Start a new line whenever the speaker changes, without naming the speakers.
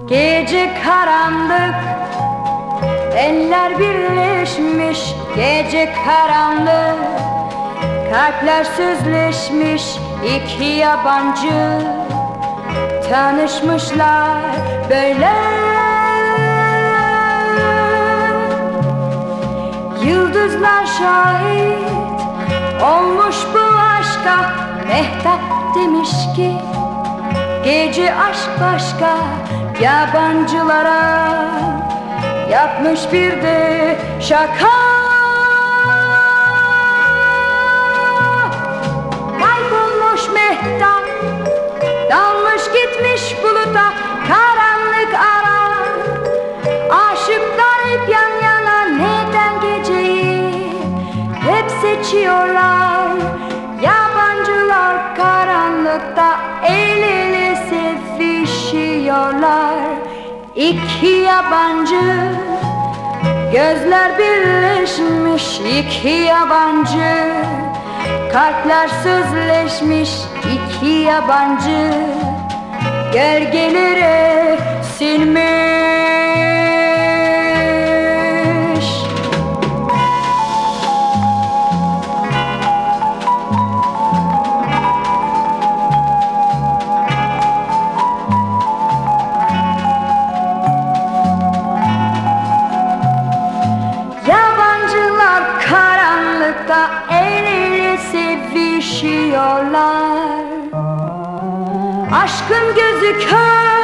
Gece karanlık, eller birleşmiş. Gece karanlık, kalpler sözleşmiş. İki yabancı tanışmışlar böyle. Yıldızlar şahit olmuş bu aşka. Mehtap demiş ki gece aşk başka. Yabancılara yapmış bir de şaka. Kaybolmuş mehtap, dalmış gitmiş buluta. Karanlık ara, aşıklar hep yan yana. Neden geceyi hep seçiyorlar? Yabancılar karanlıkta el ele sevişiyorlar. İki yabancı, gözler birleşmiş. İki yabancı, kalpler sözleşmiş. İki yabancı, gölgelere sinmiş. Yabancılar karanlıkta el ele sevişiyorlar. Aşkın gözü kör,